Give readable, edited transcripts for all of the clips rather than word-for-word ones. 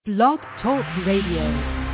Blog Talk Radio.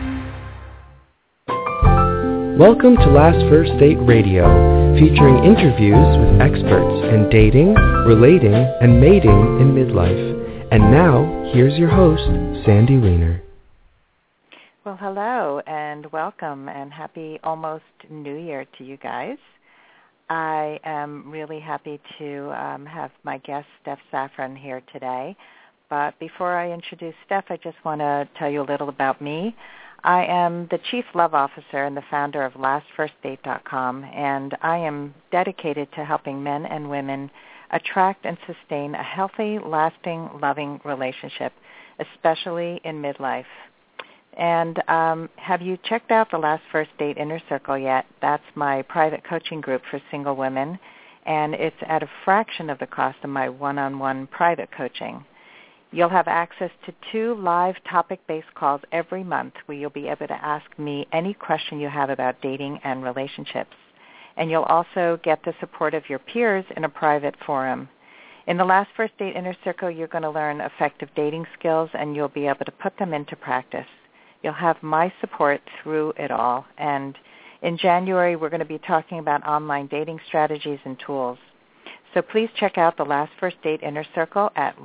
Welcome to Last First Date Radio, featuring interviews with experts in dating, relating, and mating in midlife. And now, here's your host, Sandy Weiner. Well, hello, and welcome, and happy almost New Year to you guys. I am really happy to have my guest, Steph Saffron, here today. But before I introduce Steph, I just want to tell you a little about me. I am the Chief Love Officer and the founder of LastFirstDate.com, and I am dedicated to helping men and women attract and sustain a healthy, lasting, loving relationship, especially in midlife. And have you checked out the Last First Date Inner Circle yet? That's my private coaching group for single women, and it's at a fraction of the cost of my one-on-one private coaching. You'll have access to 2 live topic-based calls every month where you'll be able to ask me any question you have about dating and relationships. And you'll also get the support of your peers in a private forum. In the Last First Date Inner Circle, you're going to learn effective dating skills, and you'll be able to put them into practice. You'll have my support through it all. And in January, we're going to be talking about online dating strategies and tools. So please check out the Last First Date Inner Circle at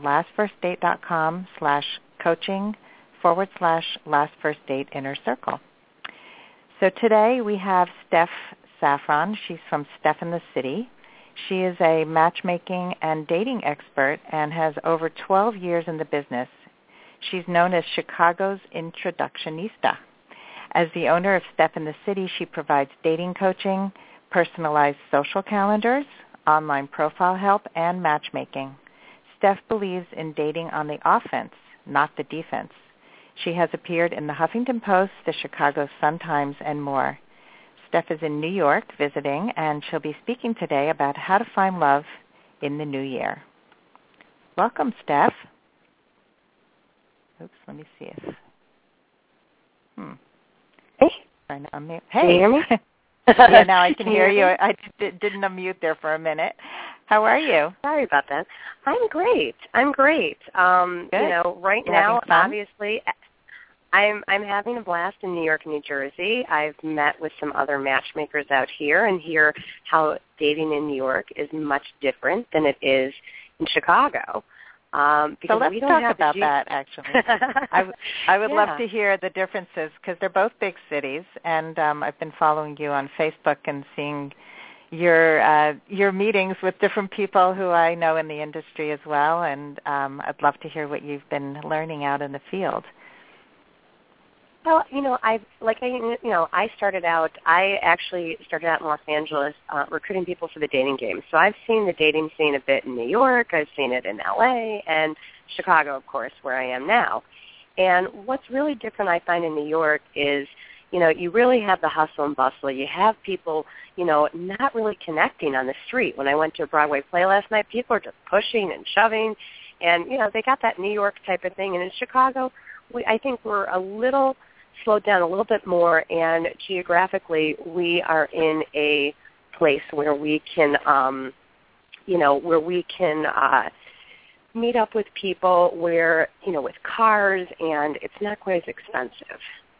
lastfirstdate.com/coaching/Last First Date Inner Circle. So today we have Steph Saffron. She's from Steph in the City. She is a matchmaking and dating expert and has over 12 years in the business. She's known as Chicago's Introductionista. As the owner of Steph in the City, she provides dating coaching, personalized social calendars, online profile help, and matchmaking. Steph believes in dating on the offense, not the defense. She has appeared in the Huffington Post, the Chicago Sun-Times, and more. Steph is in New York visiting, and she'll be speaking today about how to find love in the new year. Welcome, Steph. Oops, let me see if... Hey. Trying to unmute. Hey. Can you hear me? Yeah, now I can hear you. I didn't unmute there for a minute. How are you? Sorry about that. I'm great. Good. You know, right You're now, having fun? obviously, I'm having a blast in New York and New Jersey. I've met with some other matchmakers out here and hear how dating in New York is much different than it is in Chicago. So let's talk about that, actually. I would love to hear the differences because they're both big cities, and I've been following you on Facebook and seeing your meetings with different people who I know in the industry as well, and I'd love to hear what you've been learning out in the field. Well, I actually started out in Los Angeles recruiting people for the dating game. So I've seen the dating scene a bit in New York. I've seen it in L.A. and Chicago, of course, where I am now. And what's really different I find in New York is, you really have the hustle and bustle. You have people, not really connecting on the street. When I went to a Broadway play last night, people are just pushing and shoving. And, they got that New York type of thing. And in Chicago, I think we're a little slowed down a little bit more, and geographically we are in a place where we can, meet up with people where, with cars, and it's not quite as expensive.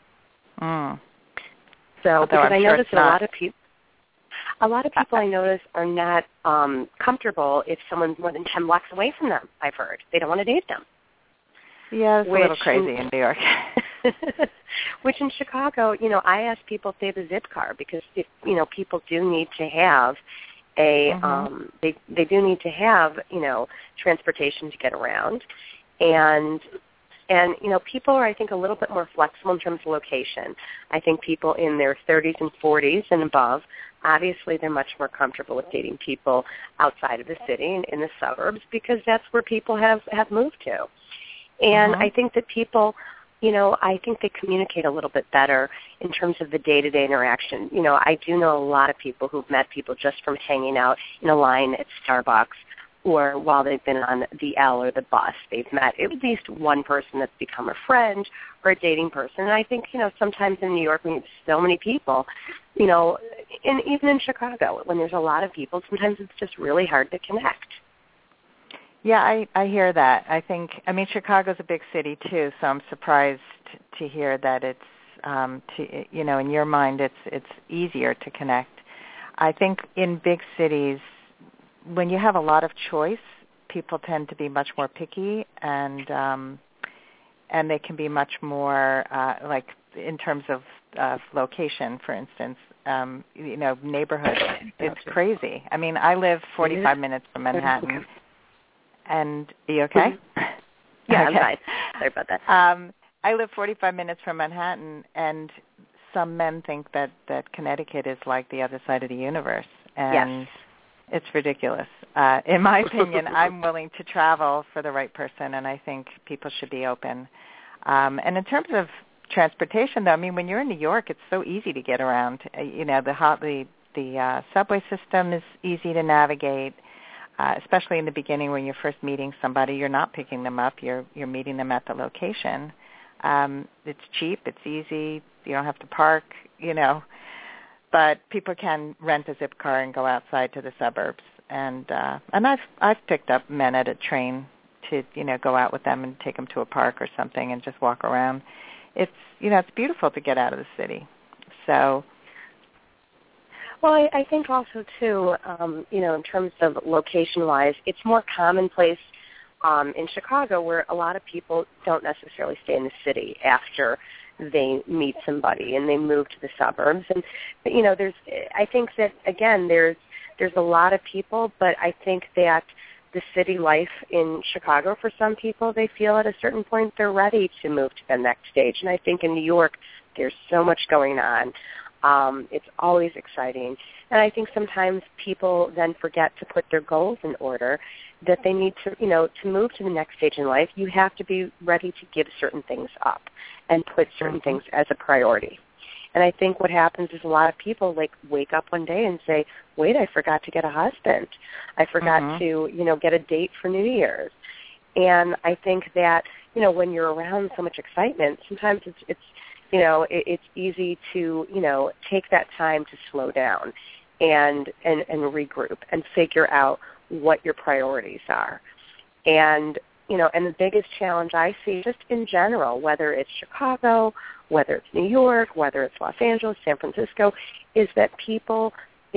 So, because I notice a lot of people I notice are not comfortable if someone's more than 10 blocks away from them, I've heard. They don't want to date them. Yeah, it's a little crazy in New York. Which in Chicago, I ask people if they have a zip car because, people do need to have they do need to have, transportation to get around. And people are, I think, a little bit more flexible in terms of location. I think people in their 30s and 40s and above, obviously they're much more comfortable with dating people outside of the city and in the suburbs because that's where people have moved to. And I think that people, I think they communicate a little bit better in terms of the day-to-day interaction. I do know a lot of people who've met people just from hanging out in a line at Starbucks or while they've been on the L or the bus. They've met at least one person that's become a friend or a dating person. And I think, sometimes in New York we meet so many people, and even in Chicago when there's a lot of people, sometimes it's just really hard to connect. Yeah, I hear that. I mean, Chicago's a big city too, so I'm surprised to hear that it's, in your mind, it's easier to connect. I think in big cities, when you have a lot of choice, people tend to be much more picky, and they can be much more like in terms of location, for instance. Neighborhood. It's crazy. I mean, I live 45 minutes from Manhattan. And are you okay? Yeah, okay. I'm fine. Sorry about that. I live 45 minutes from Manhattan, and some men think that Connecticut is like the other side of the universe, and yes. It's ridiculous. In my opinion, I'm willing to travel for the right person, and I think people should be open. And in terms of transportation, though, I mean, when you're in New York, it's so easy to get around. The subway system is easy to navigate. Especially in the beginning when you're first meeting somebody, you're not picking them up, you're meeting them at the location. It's cheap, it's easy, you don't have to park, but people can rent a zip car and go outside to the suburbs. And I've picked up men at a train to, go out with them and take them to a park or something and just walk around. It's beautiful to get out of the city. So well, I think also, too, in terms of location-wise, it's more commonplace in Chicago where a lot of people don't necessarily stay in the city after they meet somebody and they move to the suburbs. And, I think that, again, there's a lot of people, but I think that the city life in Chicago, for some people, they feel at a certain point they're ready to move to the next stage. And I think in New York, there's so much going on. It's always exciting. And I think sometimes people then forget to put their goals in order, that they need to, to move to the next stage in life, you have to be ready to give certain things up and put certain things as a priority. And I think what happens is a lot of people, wake up one day and say, wait, I forgot to get a husband. I forgot to, get a date for New Year's. And I think that, when you're around so much excitement, sometimes it's easy to, take that time to slow down and regroup and figure out what your priorities are. And, and the biggest challenge I see just in general, whether it's Chicago, whether it's New York, whether it's Los Angeles, San Francisco, is that people,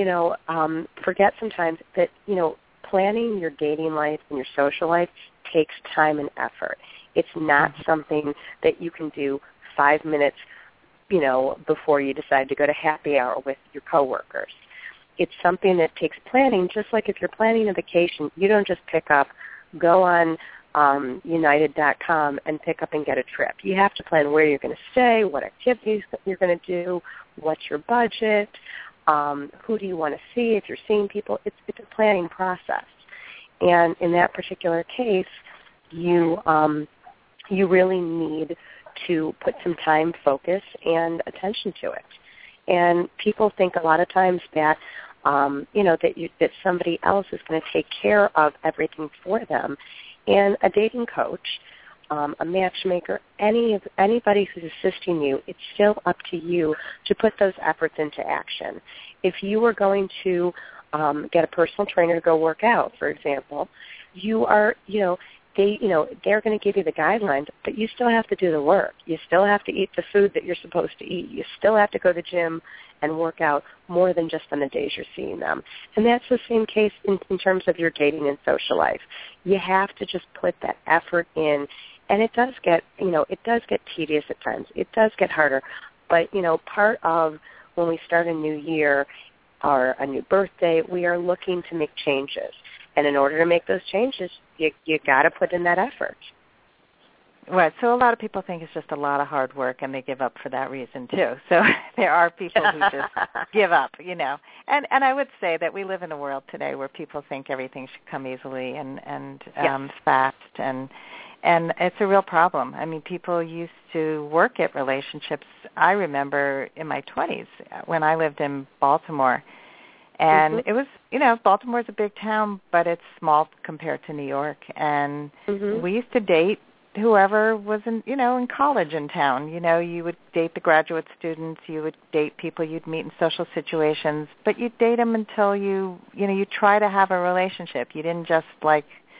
forget sometimes that, planning your dating life and your social life takes time and effort. It's not something that you can do 5 minutes, before you decide to go to happy hour with your coworkers. It's something that takes planning, just like if you're planning a vacation, you don't just go on United.com and pick up and get a trip. You have to plan where you're going to stay, what activities you're going to do, what's your budget, who do you want to see if you're seeing people. It's a planning process. And in that particular case, you really need to put some time, focus, and attention to it. And people think a lot of times that, that somebody else is going to take care of everything for them. And a dating coach, a matchmaker, anybody who's assisting you, it's still up to you to put those efforts into action. If you were going to get a personal trainer to go work out, for example, you are, they're going to give you the guidelines, but you still have to do the work. You still have to eat the food that you're supposed to eat. You still have to go to the gym and work out more than just on the days you're seeing them. And that's the same case in terms of your dating and social life. You have to just put that effort in, and it does get tedious at times. It does get harder. But, part of when we start a new year or a new birthday, we are looking to make changes. And in order to make those changes, you got to put in that effort. Right. So a lot of people think it's just a lot of hard work, and they give up for that reason too. So there are people who just give up, And I would say that we live in a world today where people think everything should come easily and fast, and it's a real problem. I mean, people used to work at relationships. I remember in my 20s when I lived in Baltimore. And it was, Baltimore's a big town, but it's small compared to New York. And we used to date whoever was in college in town. You would date the graduate students. You would date people you'd meet in social situations. But you'd date them until you try to have a relationship. You didn't just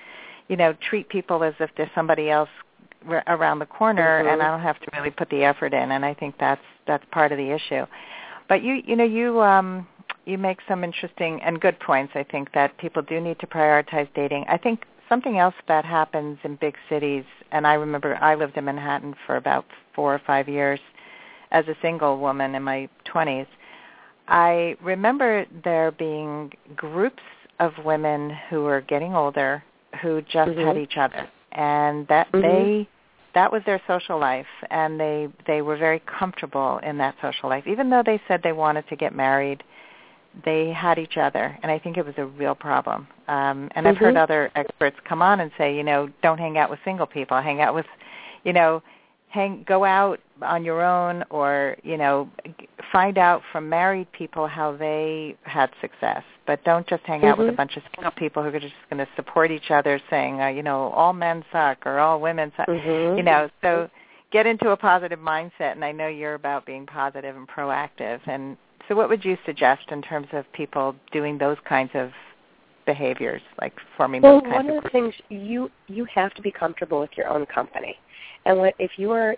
treat people as if there's somebody else around the corner, and I don't have to really put the effort in. And I think that's part of the issue. But you make some interesting and good points. I think that people do need to prioritize dating. I think something else that happens in big cities, and I remember I lived in Manhattan for about 4 or 5 years as a single woman in my 20s. I remember there being groups of women who were getting older who just had each other, and that was their social life, and they were very comfortable in that social life. Even though they said they wanted to get married, they had each other, and I think it was a real problem. And I've heard other experts come on and say, don't hang out with single people. Hang out with, go out on your own, or, find out from married people how they had success. But don't just hang out with a bunch of single people who are just going to support each other saying, all men suck or all women suck. So get into a positive mindset, and I know you're about being positive and proactive. And so what would you suggest in terms of people doing those kinds of behaviors, like forming those kinds of groups? Well, one of the things, you have to be comfortable with your own company. And if you are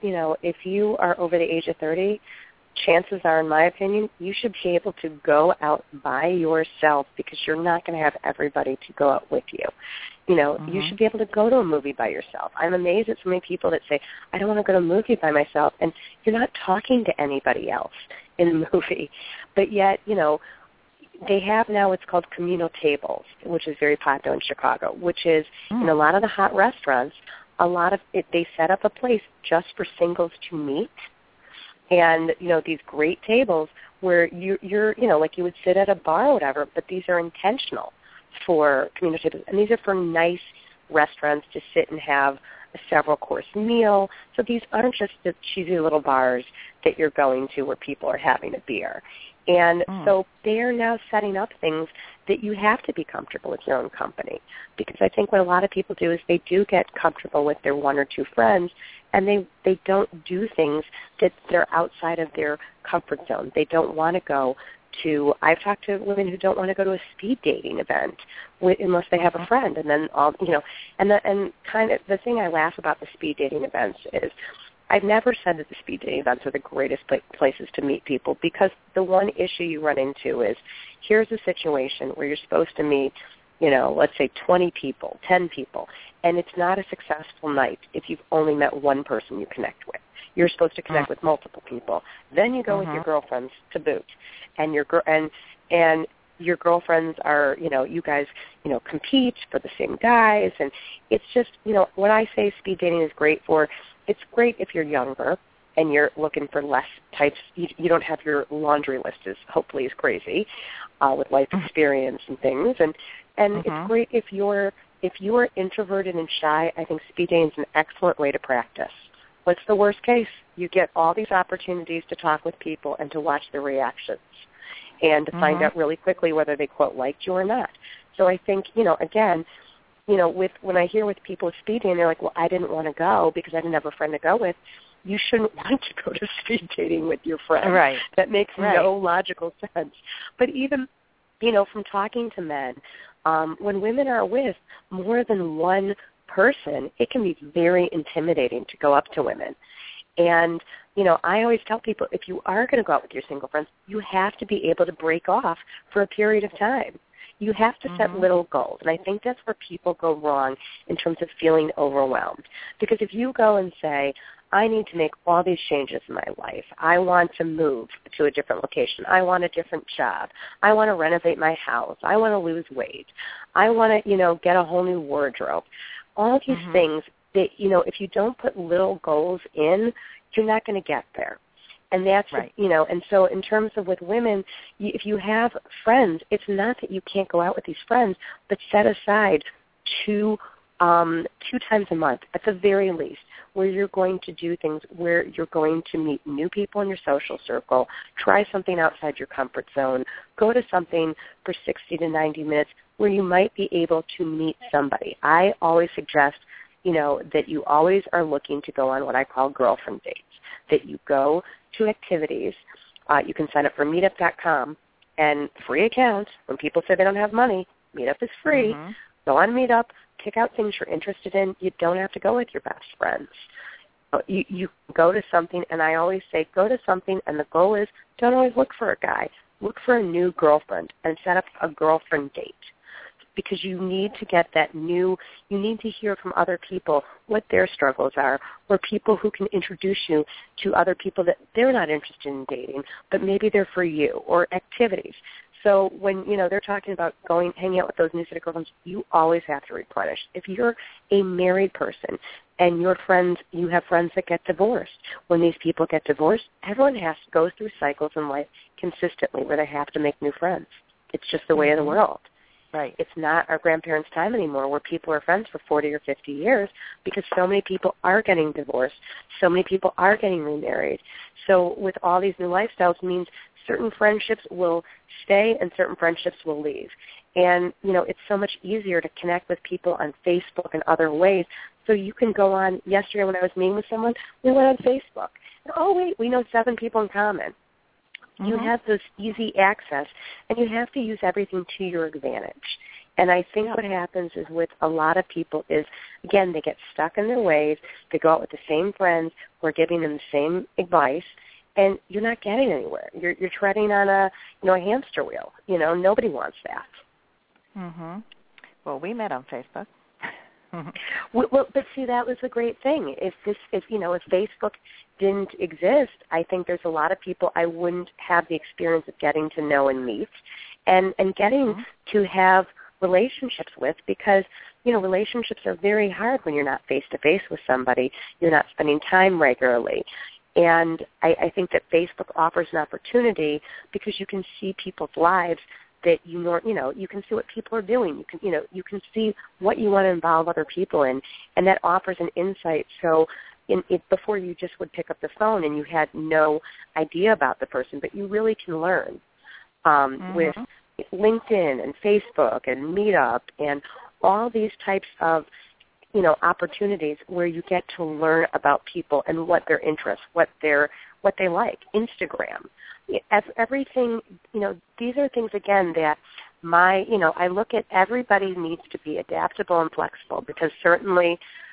over the age of 30, chances are, in my opinion, you should be able to go out by yourself, because you're not going to have everybody to go out with you. You should be able to go to a movie by yourself. I'm amazed at so many people that say, I don't want to go to a movie by myself, and you're not talking to anybody else in the movie. But yet, they have now what's called communal tables, which is very popular in Chicago, which is in a lot of the hot restaurants, they set up a place just for singles to meet. And, these great tables where you're like you would sit at a bar or whatever, but these are intentional for communal tables. And these are for nice restaurants to sit and have a several-course meal. So these aren't just the cheesy little bars that you're going to where people are having a beer. And so they are now setting up things that you have to be comfortable with your own company. Because I think what a lot of people do is they do get comfortable with their one or two friends, and they don't do things that they're outside of their comfort zone. They don't want to go to, I've talked to women who don't want to go to a speed dating event unless they have a friend. And then, and kind of the thing I laugh about the speed dating events is I've never said that the speed dating events are the greatest places to meet people, because the one issue you run into is, here's a situation where you're supposed to meet, let's say 20 people, 10 people, and it's not a successful night if you've only met one person you connect with. You're supposed to connect with multiple people. Then you go with your girlfriends to boot, and your girlfriends are, you guys, compete for the same guys, and it's just, what I say speed dating is great for. It's great if you're younger and you're looking for less types. You don't have your laundry list hopefully as crazy with life experience and things. And it's great if you're introverted and shy. I think speed dating is an excellent way to practice. What's the worst case? You get all these opportunities to talk with people and to watch their reactions and to find out really quickly whether they, quote, liked you or not. So I think, again, when I hear with people with speed dating, they're like, well, I didn't want to go because I didn't have a friend to go with. You shouldn't want to go to speed dating with your friend. Right. That makes no logical sense. But even, from talking to men, when women are with more than one person, it can be very intimidating to go up to women. And, I always tell people, if you are going to go out with your single friends, you have to be able to break off for a period of time. You have to set little goals, and I think that's where people go wrong in terms of feeling overwhelmed. Because if you go and say, I need to make all these changes in my life. I want to move to a different location. I want a different job. I want to renovate my house. I want to lose weight. I want to, get a whole new wardrobe. All these things that, if you don't put little goals in, you're not going to get there. And that's, right. And so in terms of with women, if you have friends, it's not that you can't go out with these friends, but set aside two times a month at the very least, where you're going to do things, where you're going to meet new people in your social circle, try something outside your comfort zone, go to something for 60 to 90 minutes where you might be able to meet somebody. I always suggest, that you always are looking to go on what I call girlfriend dates, that you go to activities. You can sign up for meetup.com, and free accounts. When people say they don't have money, Meetup is free. Go on Meetup, pick out things you're interested in. You don't have to go with your best friends. You go to something, and I always say go to something, and the goal is don't always look for a guy. Look for a new girlfriend and set up a girlfriend date, because you need to get that you need to hear from other people what their struggles are, or people who can introduce you to other people that they're not interested in dating, but maybe they're for you, or activities. So when, they're talking about hanging out with those new set of girlfriends, you always have to replenish. If you're a married person and you have friends that get divorced, when these people get divorced, everyone has to go through cycles in life consistently where they have to make new friends. It's just the way of the world. Right. It's not our grandparents' time anymore where people are friends for 40 or 50 years, because so many people are getting divorced. So many people are getting remarried. So with all these new lifestyles, it means certain friendships will stay and certain friendships will leave. And, it's so much easier to connect with people on Facebook and other ways. So you can go on. Yesterday when I was meeting with someone, we went on Facebook. And, oh, wait, we know 7 people in common. You have this easy access, and you have to use everything to your advantage. And I think what happens is with a lot of people is, again, they get stuck in their ways. They go out with the same friends who are giving them the same advice, and you're not getting anywhere. You're treading on a hamster wheel. Nobody wants that. Mhm. Well, we met on Facebook. Well, but see, that was the great thing. If Facebook didn't exist, I think there's a lot of people I wouldn't have the experience of getting to know and meet, and getting to have relationships with, because relationships are very hard when you're not face to face with somebody. You're not spending time regularly. And I think that Facebook offers an opportunity, because you can see people's lives that you can see what people are doing. You can see what you want to involve other people in, and that offers an insight. So before you just would pick up the phone and you had no idea about the person, but you really can learn with LinkedIn and Facebook and Meetup and all these types of opportunities where you get to learn about people and what their interests, what they like. Instagram, everything. These are things again that I look at. Everybody needs to be adaptable and flexible, because certainly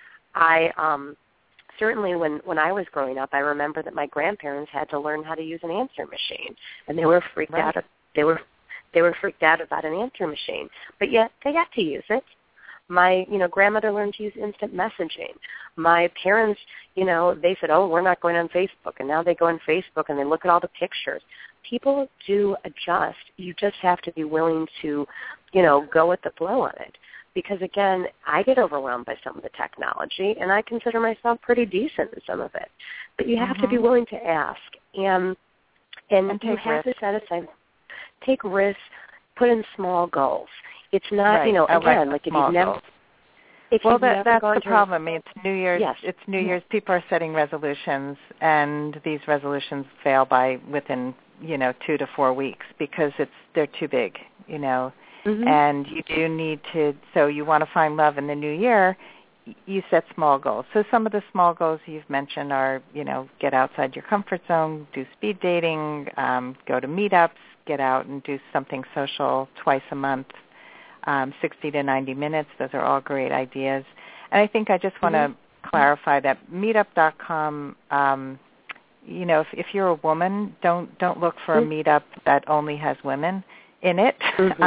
when I was growing up, I remember that my grandparents had to learn how to use an answering machine, and they were freaked out. They were freaked out about an answering machine, but yet they got to use it. My, grandmother learned to use instant messaging. My parents, they said, oh, we're not going on Facebook. And now they go on Facebook and they look at all the pictures. People do adjust. You just have to be willing to, go with the flow on it. Because, again, I get overwhelmed by some of the technology, and I consider myself pretty decent in some of it. But you have to be willing to ask. And you have to set aside, take risks, put in small goals. It's not, again, like if you've never. That's the problem. It's New Year's. Yes. It's New Year's. People are setting resolutions, and these resolutions fail within 2 to 4 weeks, because they're too big, And you do need to. So you want to find love in the new year. You set small goals. So some of the small goals you've mentioned are, get outside your comfort zone, do speed dating, go to meetups, get out and do something social twice a month. 60 to 90 minutes. Those are all great ideas. And I think I just want to clarify that Meetup.com, if you're a woman, don't look for a meetup that only has women in it. There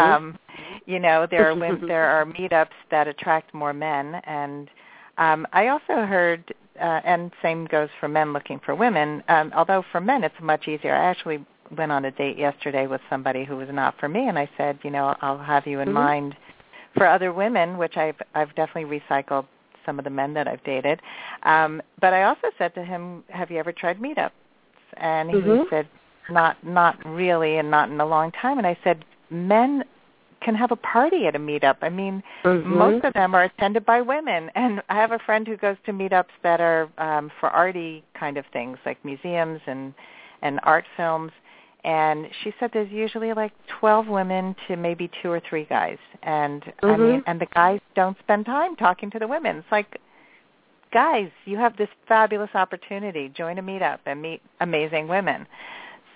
are meetups that attract more men. And I also heard, and same goes for men looking for women, although for men it's much easier. I actually went on a date yesterday with somebody who was not for me, and I said, I'll have you in mind for other women, which I've definitely recycled some of the men that I've dated. But I also said to him, have you ever tried meetups? And he said, not really, and not in a long time. And I said, men can have a party at a meetup. I mean, most of them are attended by women. And I have a friend who goes to meetups that are for arty kind of things, like museums and art films. And she said there's usually like 12 women to maybe 2 or 3 guys. And I mean, and the guys don't spend time talking to the women. It's like, guys, you have this fabulous opportunity. Join a meetup and meet amazing women.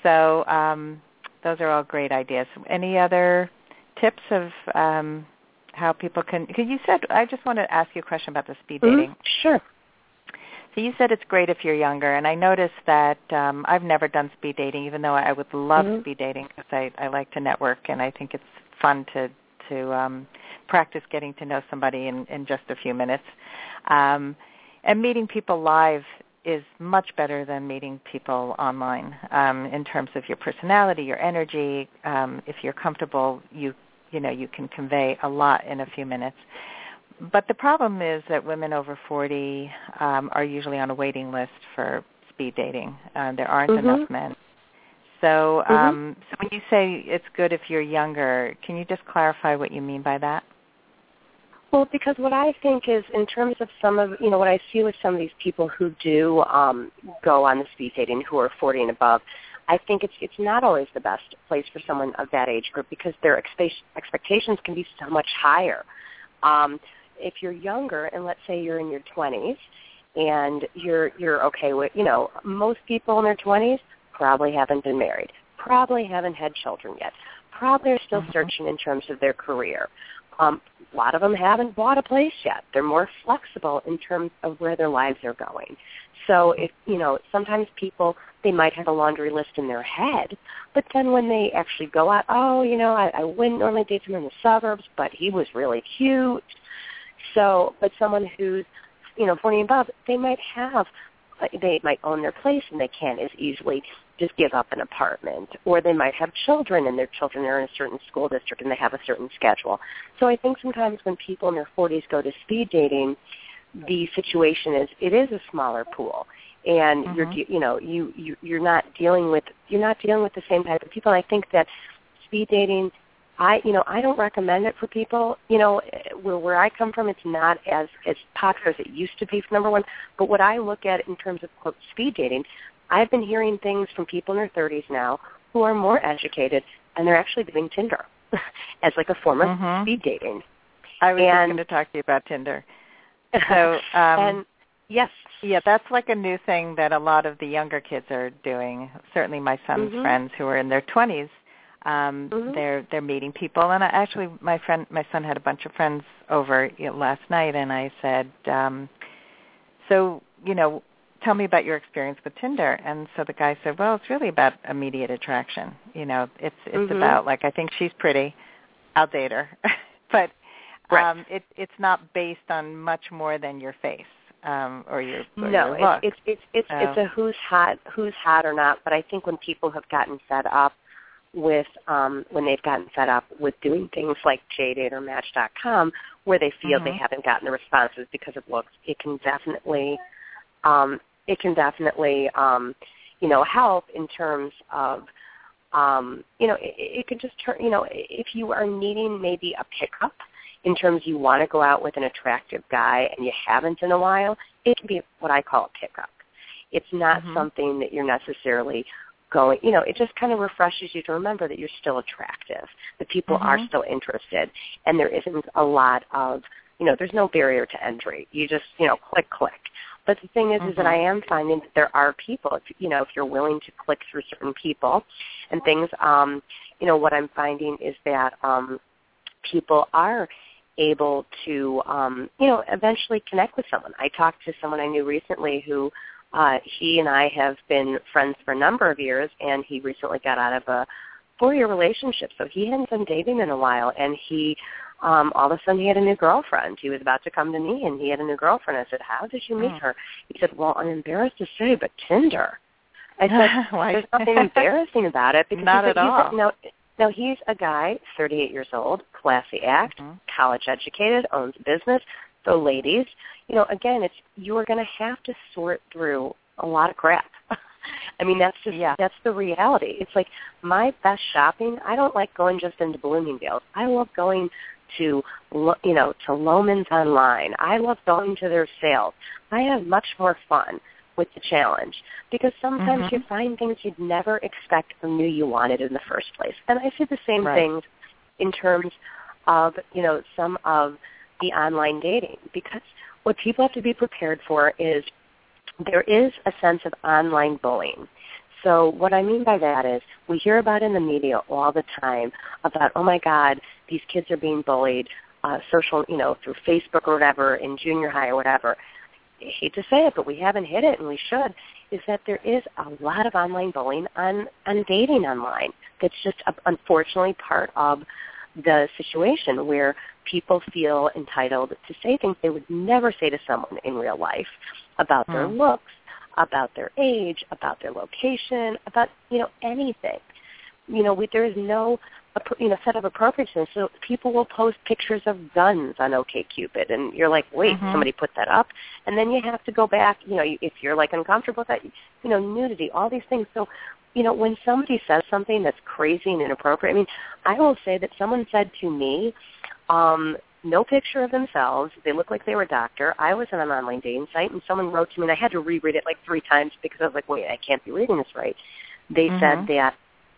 So those are all great ideas. Any other tips of how people can, because you said, I just want to ask you a question about the speed dating. Sure. So you said it's great if you're younger, and I noticed that I've never done speed dating, even though I would love speed dating because I like to network, and I think it's fun to practice getting to know somebody in just a few minutes. And meeting people live is much better than meeting people online in terms of your personality, your energy. If you're comfortable, you can convey a lot in a few minutes. But the problem is that women over 40 are usually on a waiting list for speed dating. There aren't enough men. So, so when you say it's good if you're younger, can you just clarify what you mean by that? Well, because what I think is in terms of some of, what I see with some of these people who do go on the speed dating who are 40 and above, I think it's not always the best place for someone of that age group because their expectations can be so much higher. If you're younger, and let's say you're in your 20s, and you're okay with, most people in their 20s probably haven't been married, probably haven't had children yet, probably are still searching in terms of their career. A lot of them haven't bought a place yet. They're more flexible in terms of where their lives are going. So if, sometimes people, they might have a laundry list in their head, but then when they actually go out, I wouldn't normally date him in the suburbs, but he was really cute. So, but someone who's, 40 and above, they might own their place and they can't as easily just give up an apartment. Or they might have children and their children are in a certain school district and they have a certain schedule. So I think sometimes when people in their 40s go to speed dating, the situation is it is a smaller pool. And you're not dealing with the same type of people. And I think that speed dating, I don't recommend it for people. Where I come from, it's not as popular as it used to be, for number one. But what I look at in terms of, quote, speed dating, I've been hearing things from people in their 30s now who are more educated, and they're actually doing Tinder as like a form of speed dating. I was just going to talk to you about Tinder. So, and yes. Yeah, that's like a new thing that a lot of the younger kids are doing. Certainly my son's friends who are in their 20s, they're meeting people. And my son had a bunch of friends over last night, and I said, tell me about your experience with Tinder. And so the guy said, well, it's really about immediate attraction. It's about, like, I think she's pretty, I'll date her. But it's not based on much more than your face. Or your look. It's a who's hot or not. But I think when people have gotten fed up with doing things like JDate or Match.com, where they feel they haven't gotten the responses because of looks, it can definitely help in terms of it could just turn if you are needing maybe a pickup. In terms you want to go out with an attractive guy and you haven't in a while, it can be what I call a pickup. It's not something that you're necessarily going, it just kind of refreshes you to remember that you're still attractive, that people are still interested, and there isn't a lot of, there's no barrier to entry. You just, click. But the thing is that I am finding that there are people, if you're willing to click through certain people and things, what I'm finding is that people are able to, eventually connect with someone. I talked to someone I knew recently who he and I have been friends for a number of years, and he recently got out of a 4-year relationship, so he hadn't been dating in a while, and he all of a sudden he had a new girlfriend. He was about to come to me, and he had a new girlfriend. I said, how did you meet her? He said, well, I'm embarrassed to say, but Tinder. I said, there's nothing embarrassing about it. Because not at all. No, he's a guy, 38 years old, classy act, college educated, owns a business. So ladies, again, you are going to have to sort through a lot of crap. I mean, that's the reality. It's like my best shopping, I don't like going just into Bloomingdale's. I love going to Loehmann's online. I love going to their sales. I have much more fun with the challenge because sometimes you find things you'd never expect or knew you wanted in the first place. And I see the same things in terms of, some of the online dating, because what people have to be prepared for is there is a sense of online bullying. So what I mean by that is we hear about in the media all the time about, oh, my God, these kids are being bullied social, through Facebook or whatever in junior high or whatever, I hate to say it, but we haven't hit it, and we should, is that there is a lot of online bullying on dating online. That's just unfortunately part of the situation where people feel entitled to say things they would never say to someone in real life about their looks, about their age, about their location, about, anything. There is no, set of appropriateness. So people will post pictures of guns on OkCupid, and you're like, wait, somebody put that up? And then you have to go back, if you're like uncomfortable with that, nudity, all these things. So, when somebody says something that's crazy and inappropriate, I mean, I will say that someone said to me, no picture of themselves. They look like they were a doctor. I was on an online dating site, and someone wrote to me, and I had to reread it like 3 times because I was like, wait, I can't be reading this right. They said that,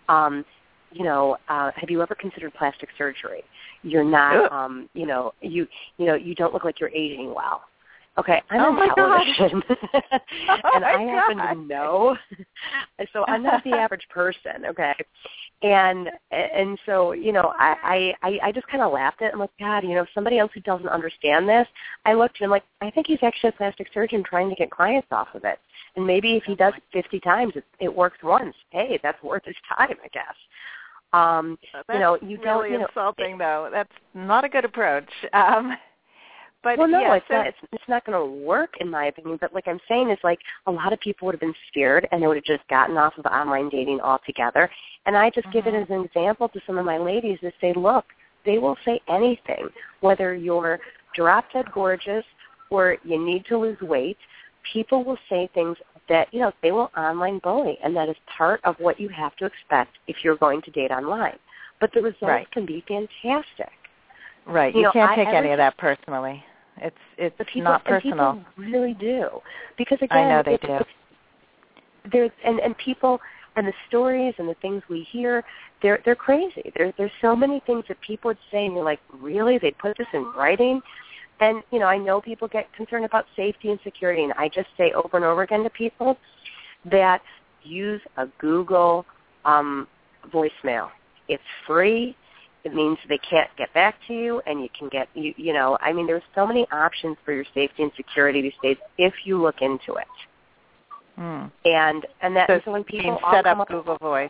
have you ever considered plastic surgery? You're not, you don't look like you're aging well. Okay, I'm on television, and I happen to know. So I'm not the average person, okay? And so, I just kind of laughed at it. I'm like, God, somebody else who doesn't understand this, I looked and I'm like, I think he's actually a plastic surgeon trying to get clients off of it. And maybe if he does it 50 times, it works once. Hey, that's worth his time, I guess. That's really insulting, though. That's not a good approach. But well, no, yeah, it's not going to work, in my opinion. But like I'm saying, is like a lot of people would have been scared, and they would have just gotten off of online dating altogether. And I just give it as an example to some of my ladies to say, look, they will say anything, whether you're drop-dead gorgeous or you need to lose weight. People will say things that, they will online bully, and that is part of what you have to expect if you're going to date online. But the results can be fantastic. Right. You can't take any of that personally. It's not personal. And people really do, because again, I know they do. There's and people and the stories and the things we hear, they're crazy. There's so many things that people would say, and you're like, really? They'd put this in writing? And I know people get concerned about safety and security, and I just say over and over again to people that use a Google voicemail. It's free. It means they can't get back to you, and you can get, I mean, there's so many options for your safety and security these days if you look into it. And so when people set up Google Voice,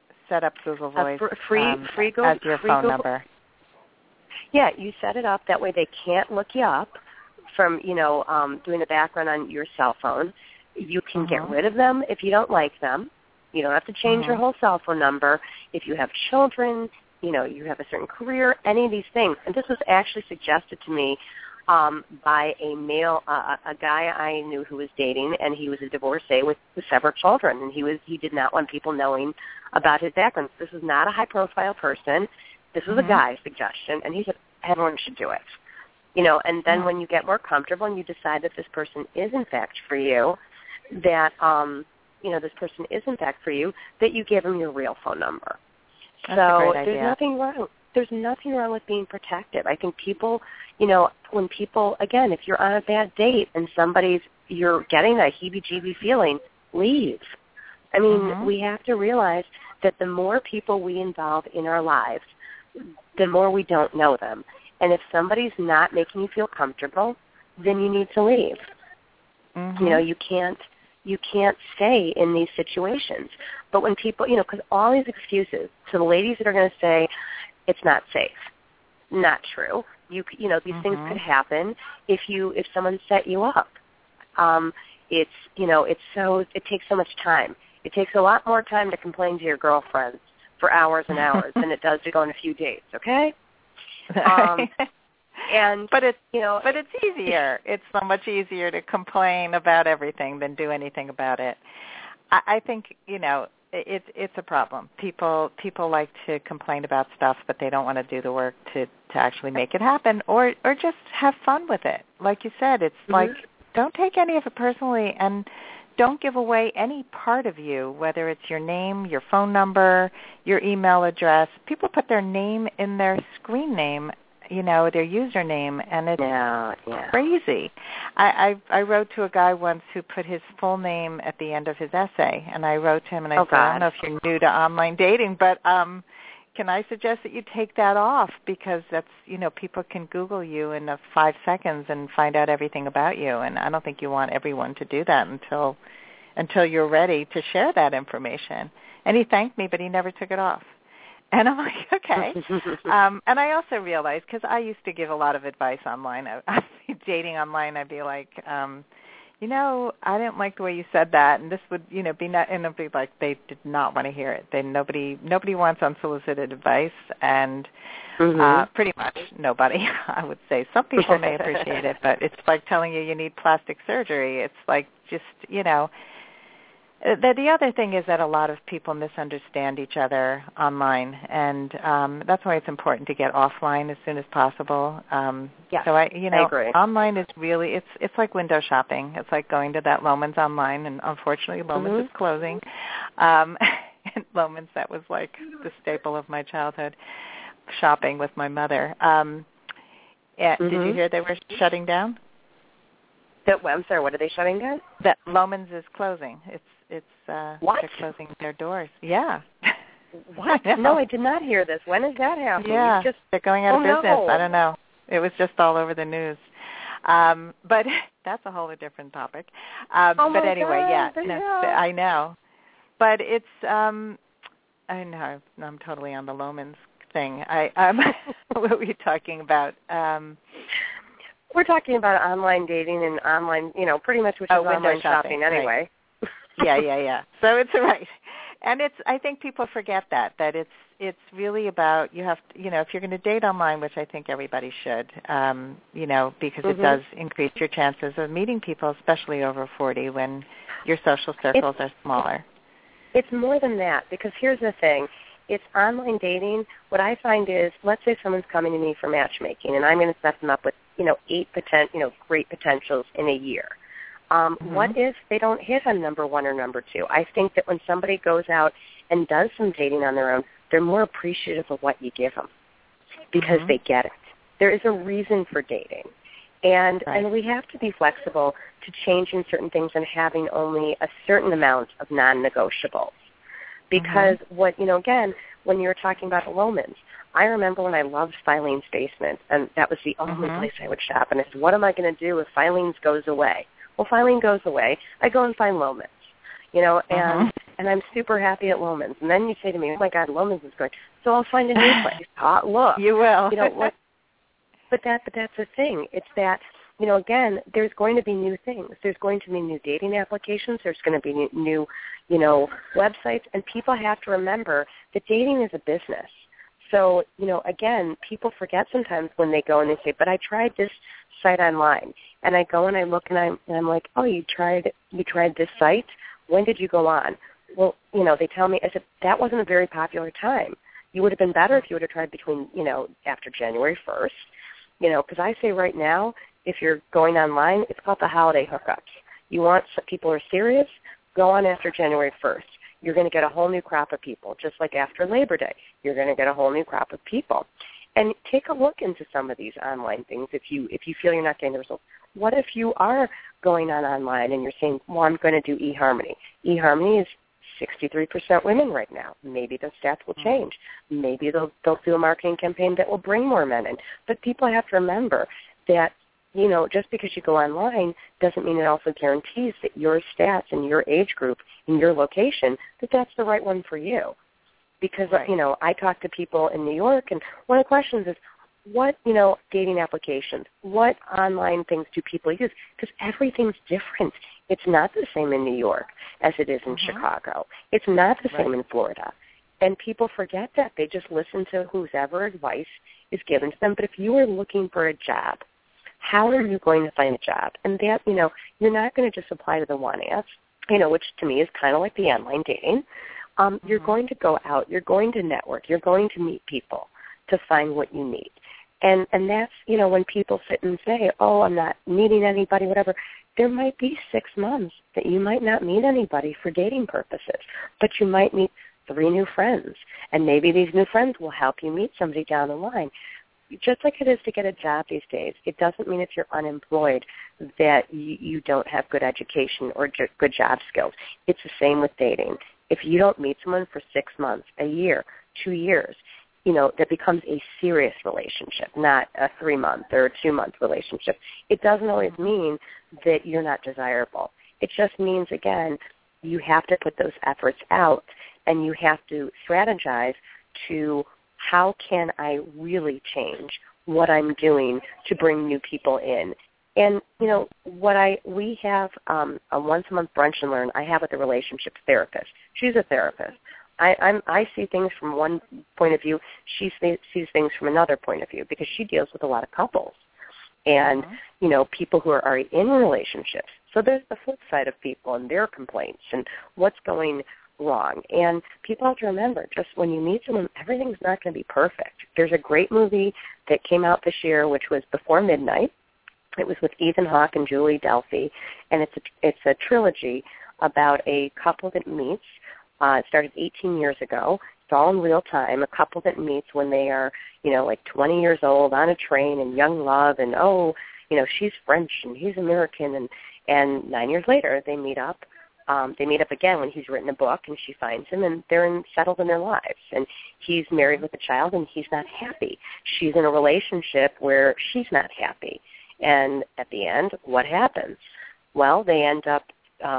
free Google, as your free phone Google number. Yeah, you set it up. That way they can't look you up from, doing the background on your cell phone. You can get rid of them if you don't like them. You don't have to change your whole cell phone number. If you have children, you have a certain career, any of these things. And this was actually suggested to me by a male, a guy I knew who was dating, and he was a divorcee with several children, and he did not want people knowing about his background. This is not a high-profile person. This was a guy's suggestion, and he said everyone should do it. And then when you get more comfortable and you decide that this person is in fact for you, that this person is in fact for you, that you give him your real phone number. That's a great idea. There's nothing wrong. There's nothing wrong with being protective. I think people, when people, again, if you're on a bad date and you're getting a heebie-jeebie feeling, leave. I mean, we have to realize that the more people we involve in our lives, the more we don't know them. And if somebody's not making you feel comfortable, then you need to leave. You can't stay in these situations. But when people, because all these excuses, to the ladies that are going to say, it's not safe, not true. These things could happen if someone set you up. It takes so much time. It takes a lot more time to complain to your girlfriends for hours and hours than it does to go on a few dates. Okay. But it's easier. It's so much easier to complain about everything than do anything about it. I think it's a problem. People like to complain about stuff, but they don't want to do the work to actually make it happen, or just have fun with it. Like you said, it's like, don't take any of it personally, and don't give away any part of you, whether it's your name, your phone number, your email address. People put their name in their screen name, their username, and it's crazy. I wrote to a guy once who put his full name at the end of his essay, and I wrote to him and I said, I don't know if you're new to online dating, but can I suggest that you take that off, because that's, people can Google you in 5 seconds and find out everything about you, and I don't think you want everyone to do that until you're ready to share that information. And he thanked me, but he never took it off. And I'm like, okay. And I also realized, because I used to give a lot of advice online, dating online, I'd be like, I didn't like the way you said that, and this would, be not, and it'd be like they did not want to hear it. Nobody wants unsolicited advice, and pretty much nobody, I would say. Some people may appreciate it, but it's like telling you need plastic surgery. It's like just, The other thing is that a lot of people misunderstand each other online, and that's why it's important to get offline as soon as possible. Yes, so I agree. Online is really it's like window shopping. It's like going to that Loehmann's online, and unfortunately Loehmann's is closing. And Loehmann's, that was like the staple of my childhood, shopping with my mother. Did you hear they were shutting down? I'm sorry, what are they shutting down? That Loehmann's is closing. What? They're closing their doors. Yeah. What? No, I did not hear this. When is that happening? Yeah, they're going out of business. No. I don't know. It was just all over the news. But that's a whole different topic. But anyway, God, I know. But it's I know I'm totally on the Loehmann's thing. What were you talking about? We're talking about online dating and online, pretty much which is online shopping anyway. Right. Yeah. So it's right. And I think people forget that it's really about, you have to, if you're going to date online, which I think everybody should, because it does increase your chances of meeting people, especially over 40 when your social circles are smaller. It's more than that, because here's the thing. It's online dating. What I find is, let's say someone's coming to me for matchmaking, and I'm going to set them up with, 8 great potentials in a year. What if they don't hit on number 1 or number 2? I think that when somebody goes out and does some dating on their own, they're more appreciative of what you give them because they get it. There is a reason for dating. And we have to be flexible to changing certain things and having only a certain amount of non-negotiables. Because again, when you were talking about the Loehmann's, I remember when I loved Filene's Basement, and that was the only place I would shop. And I said, what am I going to do if Filene's goes away? Well, Filene goes away. I go and find Loehmann's, and I'm super happy at Loehmann's. And then you say to me, oh, my God, Loehmann's is great. So I'll find a new place. Look. You will. What? But that's the thing. It's that, again, there's going to be new things. There's going to be new dating applications. There's going to be new, websites. And people have to remember that dating is a business. So, again, people forget sometimes when they go and they say, but I tried this site online. And I go and I look and I'm like, oh, you tried this site? When did you go on? Well, they tell me, I said, that wasn't a very popular time. You would have been better if you would have tried between, after January 1st. Because I say right now, if you're going online, it's called the holiday hookups. You want some people who are serious, go on after January 1st. You're going to get a whole new crop of people, just like after Labor Day. You're going to get a whole new crop of people. And take a look into some of these online things if you feel you're not getting the results. What if you are going on online and you're saying, well, I'm going to do eHarmony. eHarmony is 63% women right now. Maybe the stats will change. Maybe they'll do a marketing campaign that will bring more men in. But people have to remember that, just because you go online doesn't mean it also guarantees that your stats and your age group and your location, that that's the right one for you. Because, I talk to people in New York, and one of the questions is, what, dating applications, what online things do people use? Because everything's different. It's not the same in New York as it is in Chicago. It's not the same in Florida. And people forget that. They just listen to whoever advice is given to them. But if you are looking for a job, how are you going to find a job? And that, you're not going to just apply to the one ads, which to me is kind of like the online dating. You're going to go out. You're going to network. You're going to meet people to find what you need. And that's, when people sit and say, oh, I'm not meeting anybody, whatever, there might be 6 months that you might not meet anybody for dating purposes, but you might meet 3 new friends, and maybe these new friends will help you meet somebody down the line. Just like it is to get a job these days, it doesn't mean if you're unemployed that you don't have good education or good job skills. It's the same with dating. If you don't meet someone for 6 months, a year, 2 years, that becomes a serious relationship, not a 3-month or a 2-month relationship. It doesn't always mean that you're not desirable. It just means, again, you have to put those efforts out, and you have to strategize to how can I really change what I'm doing to bring new people in. And, we have a once-a-month brunch and learn I have with a relationship therapist. She's a therapist. I see things from one point of view. She sees things from another point of view because she deals with a lot of couples and, people who are already in relationships. So there's the flip side of people and their complaints and what's going wrong. And people have to remember, just when you meet someone, everything's not going to be perfect. There's a great movie that came out this year, which was Before Midnight. It was with Ethan Hawke and Julie Delpy, and it's a trilogy about a couple that meets. It started 18 years ago. It's all in real time. A couple that meets when they are, like 20 years old on a train and young love, and she's French and he's American, and 9 years later they meet up. They meet up again when he's written a book, and she finds him, and they're settled in their lives. And he's married with a child, and he's not happy. She's in a relationship where she's not happy. And at the end, what happens? Well, they end up,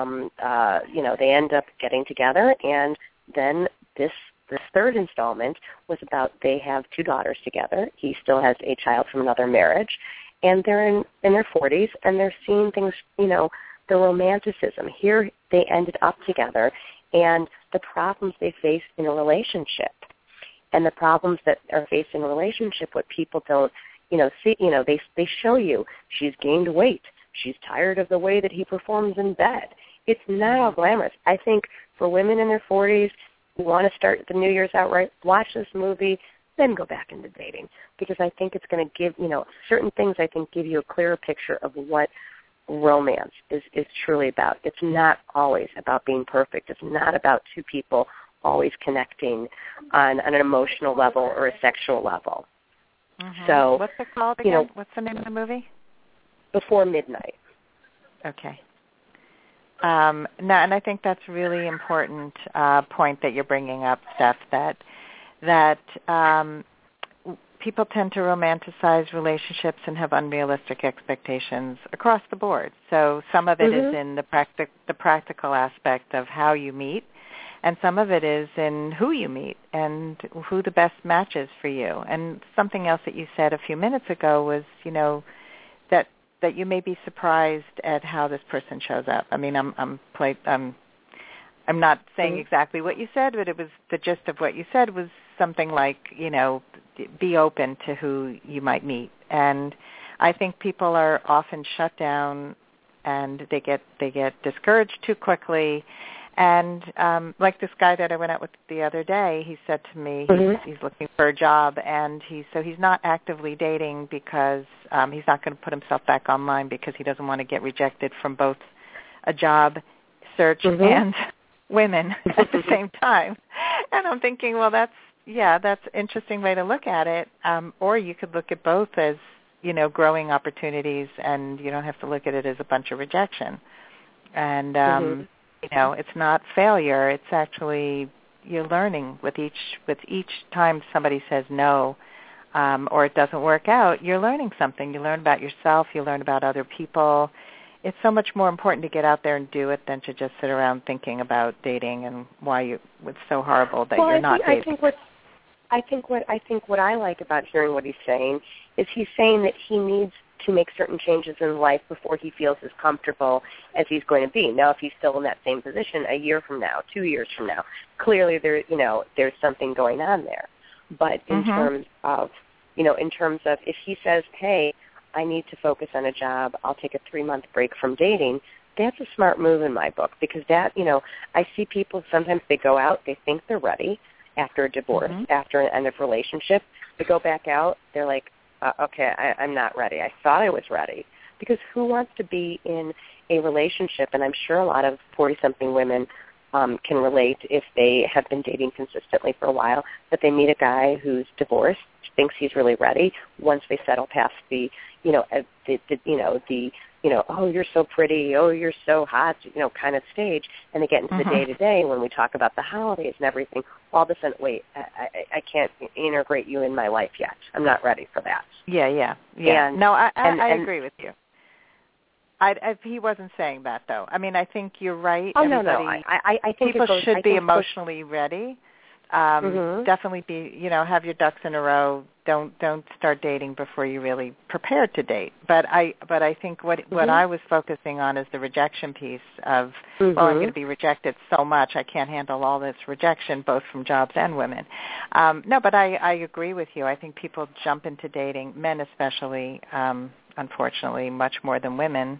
getting together, and then this third installment was about they have 2 daughters together. He still has a child from another marriage, and they're in their 40s, and they're seeing things, the romanticism. Here they ended up together, and the problems they face in a relationship, and the problems that are faced in a relationship, what people don't, see, they show you she's gained weight. She's tired of the way that he performs in bed. It's not all glamorous. I think for women in their 40s who want to start the New Year's out right, watch this movie, then go back into dating, because I think it's going to give, certain things I think give you a clearer picture of what romance is truly about. It's not always about being perfect. It's not about 2 people always connecting on an emotional level or a sexual level. Mm-hmm. So, what's it called again? What's the name of the movie? Before Midnight. Okay. And I think that's a really important point that you're bringing up, Steph, that people tend to romanticize relationships and have unrealistic expectations across the board. So some of it is in the practical aspect of how you meet, and some of it is in who you meet and who the best match is for you. And something else that you said a few minutes ago was, that you may be surprised at how this person shows up. I mean, I'm not saying exactly what you said, but it was the gist of what you said was something like, be open to who you might meet. And I think people are often shut down, and they get discouraged too quickly. And like this guy that I went out with the other day, he said to me he's looking for a job, and he's not actively dating because he's not going to put himself back online because he doesn't want to get rejected from both a job search and women at the same time. And I'm thinking, well, that's an interesting way to look at it. Or you could look at both as, growing opportunities, and you don't have to look at it as a bunch of rejection. And it's not failure. It's actually you're learning with each time somebody says no, or it doesn't work out. You're learning something. You learn about yourself. You learn about other people. It's so much more important to get out there and do it than to just sit around thinking about dating and why it's so horrible that you're not dating. I think what I like about hearing what he's saying is he's saying that he needs to make certain changes in life before he feels as comfortable as he's going to be. Now, if he's still in that same position a year from now, 2 years from now, clearly there's something going on there. But in terms of if he says, hey, I need to focus on a job, I'll take a 3-month break from dating, that's a smart move in my book, because that, I see people, sometimes they go out, they think they're ready after a divorce, after an end of relationship. They go back out, they're like, okay, I'm not ready. I thought I was ready. Because who wants to be in a relationship, and I'm sure a lot of 40-something women can relate if they have been dating consistently for a while, that they meet a guy who's divorced, thinks he's really ready. Once they settle past the oh, you're so pretty, oh, you're so hot, kind of stage, and they get into the day-to-day when we talk about the holidays and everything, all of a sudden, wait, I can't integrate you in my life yet. I'm not ready for that. Yeah. And, no, I agree with you. He wasn't saying that, though. I mean, I think you're right. Oh, no. I think people should be emotionally ready. Definitely be, have your ducks in a row. Don't start dating before you're really prepared to date. But I think what I was focusing on is the rejection piece of, well, I'm going to be rejected so much, I can't handle all this rejection, both from jobs and women. No, but I agree with you. I think people jump into dating, men especially, unfortunately, much more than women,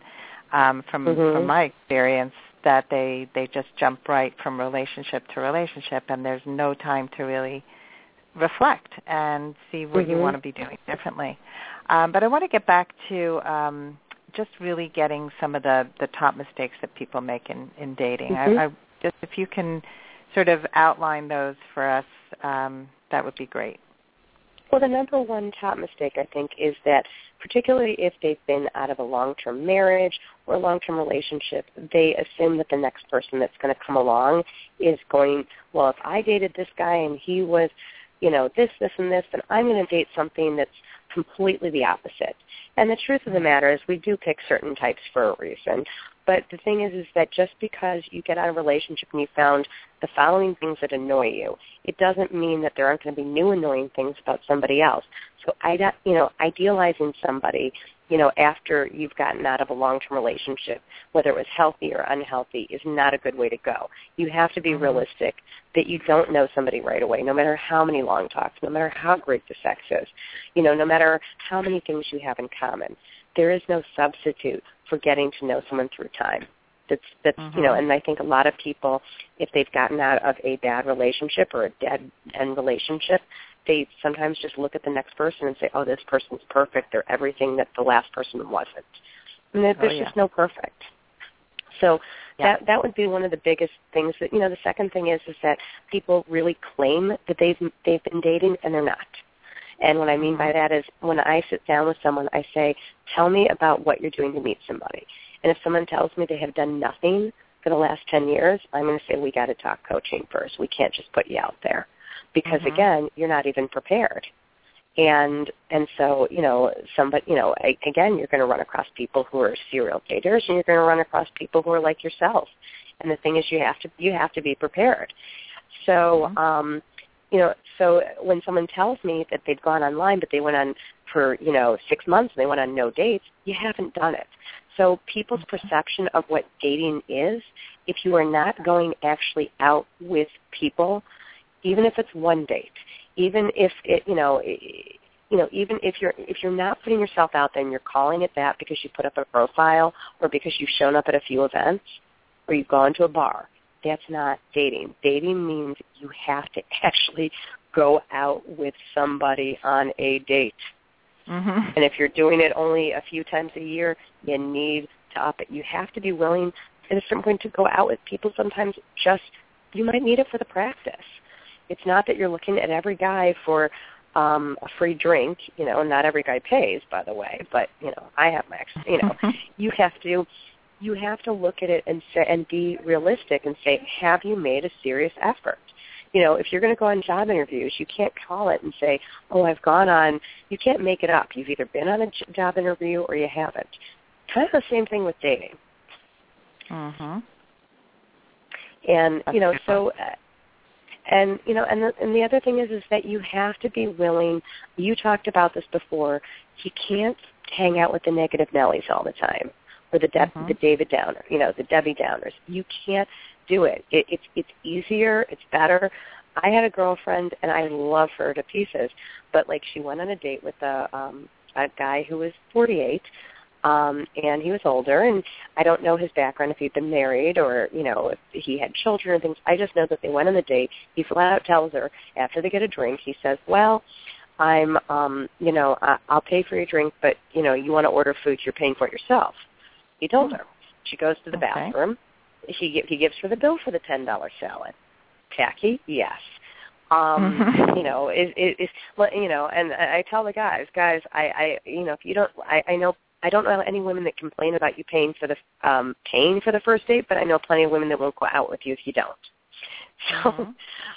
from my experience, that they just jump right from relationship to relationship, and there's no time to really reflect and see what you want to be doing differently. But I want to get back to just really getting some of the top mistakes that people make in dating. I just, if you can sort of outline those for us, that would be great. Well, the number one top mistake, I think, is that particularly if they've been out of a long-term marriage or a long-term relationship, they assume that the next person that's going to come along is going, well, if I dated this guy and he was, this, and this, then I'm going to date something that's completely the opposite. And the truth of the matter is we do pick certain types for a reason. But the thing is that just because you get out of a relationship and you found the following things that annoy you, it doesn't mean that there aren't going to be new annoying things about somebody else. So, idealizing somebody, after you've gotten out of a long-term relationship, whether it was healthy or unhealthy, is not a good way to go. You have to be realistic that you don't know somebody right away, no matter how many long talks, no matter how great the sex is, no matter how many things you have in common. There is no substitute for getting to know someone through time. That's and I think a lot of people, if they've gotten out of a bad relationship or a dead-end relationship, they sometimes just look at the next person and say, oh, this person's perfect. They're everything that the last person wasn't. And there's just no perfect. So that would be one of the biggest things. That the second thing is that people really claim that they've been dating and they're not. And what I mean by that is when I sit down with someone, I say, tell me about what you're doing to meet somebody. And if someone tells me they have done nothing for the last 10 years, I'm going to say, we got to talk coaching first. We can't just put you out there. Because, again, you're not even prepared. And so, again, you're going to run across people who are serial daters, and you're going to run across people who are like yourself. And the thing is, you have to be prepared. So, so when someone tells me that they've gone online, but they went on for, 6 months and they went on no dates, you haven't done it. So people's perception of what dating is, if you are not going actually out with people, even if it's one date, even if it, even if you're not putting yourself out there and you're calling it that because you put up a profile or because you've shown up at a few events or you've gone to a bar, that's not dating. Dating means you have to actually go out with somebody on a date. And if you're doing it only a few times a year, you need to up it. You have to be willing at some point to go out with people. Sometimes you might need it for the practice. It's not that you're looking at every guy for a free drink, not every guy pays, by the way, but, I have my, you have to look at it and say, and be realistic and say, have you made a serious effort? If you're going to go on job interviews, you can't call it and say, oh, I've gone on. You can't make it up. You've either been on a job interview or you haven't. Kind of the same thing with dating. And, so... And the other thing is that you have to be willing. You talked about this before. You can't hang out with the negative Nellies all the time, or the David Downer, the Debbie Downers. You can't do it. It's easier. It's better. I had a girlfriend, and I love her to pieces, but she went on a date with a guy who was 48. And he was older, and I don't know his background, if he'd been married or, if he had children and things. I just know that they went on the date. He flat out tells her, after they get a drink, he says, well, I'll pay for your drink, but, you want to order food, you're paying for it yourself. He told her. She goes to the bathroom. he gives her the bill for the $10 salad. Tacky? Yes. You know, you know, and I tell the guys, you know, if you don't, I don't know any women that complain about you paying for the first date, but I know plenty of women that won't go out with you if you don't. So,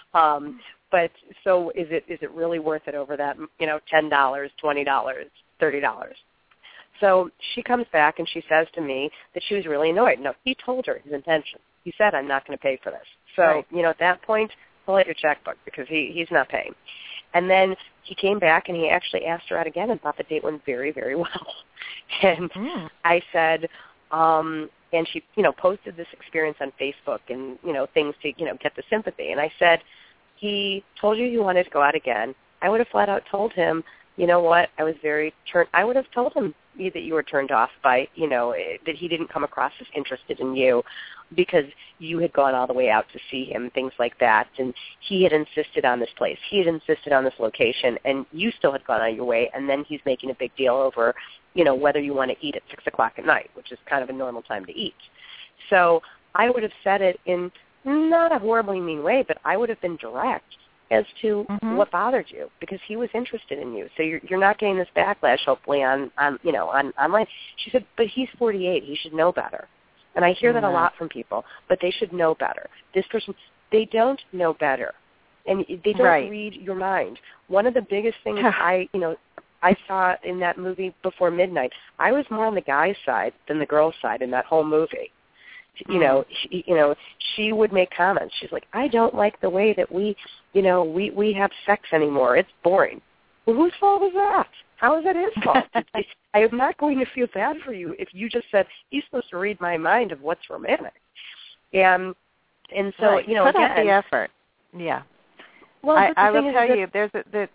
but so is it really worth it over that, you know, $10, $20, $30? So she comes back and she says to me that she was really annoyed. No, he told her his intention. He said, I'm not going to pay for this. So, right. You know, at that point, pull out your checkbook because he's not paying. And then he came back and he actually asked her out again and thought the date went very, very well. And I said, and she, you know, posted this experience on Facebook and, you know, things to, you know, get the sympathy. And I said, he told you he wanted to go out again. I would have flat out told him, you know what, I would have told him that you were turned off by, you know, that he didn't come across as interested in you because you had gone all the way out to see him, things like that, and he had insisted on this place. He had insisted on this location, and you still had gone out of your way, and then he's making a big deal over, you know, whether you want to eat at 6 o'clock at night, which is kind of a normal time to eat. So I would have said it in not a horribly mean way, but I would have been direct as to what bothered you because he was interested in you. So you're not getting this backlash, hopefully, on you know, on online. She said, but he's 48. He should know better. And I hear that a lot from people, but they should know better. This person, they don't know better. And they don't read your mind. One of the biggest things I saw in that movie Before Midnight, I was more on the guy's side than the girl's side in that whole movie. You know, she would make comments. She's like, I don't like the way that we have sex anymore. It's boring. Well, whose fault is that? How is that his fault? I am not going to feel bad for you if you just said, he's supposed to read my mind of what's romantic. And so, you know, put again, out the effort. Yeah. Well, I will tell you, there's